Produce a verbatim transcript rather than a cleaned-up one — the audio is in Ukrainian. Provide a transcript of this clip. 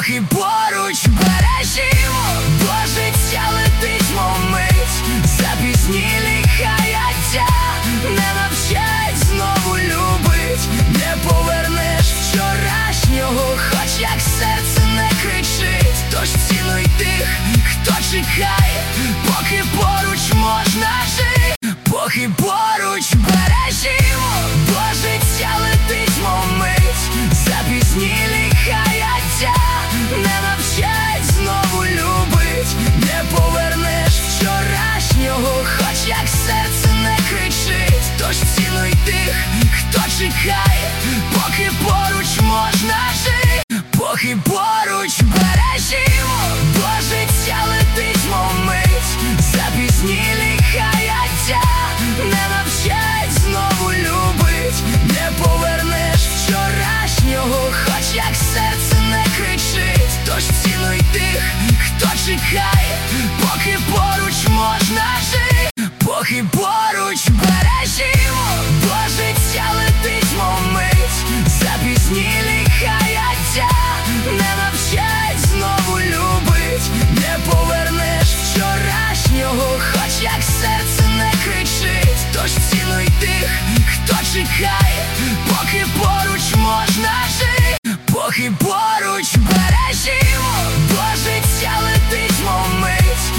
поки поруч бережімо, бо життя летить, мов мить, запізнілі хаяття не навчать знову любить, не повернеш вчорашнього, хоч як серце не кричить. Тож цінуй тих, хто чекає, поки поруч можна жити, поки поруч бережімо, бо життя летить, мов мить, запізнілі хаяття не навчать знову любить, не повернеш вчорашнього, хоч як серце не кричить. Тож цінуй тих, хто чекає, поки поруч можна жити, поки поруч бережімо, бо життя летить, мов мить, запізнілі хаяття не навчать знову любить, не повернеш вчорашнього, хоч як серце не кричить. Тож цінуй тих, хто чекає, поки поруч можна жити, поки поруч бережімо, бо життя летить, мов мить, запізнілі хаяття не навчать знову любить, не повернеш вчорашнього, хоч як серце не кричить. Тож цінуй тих, хто чекає, поки поруч можна жити, поки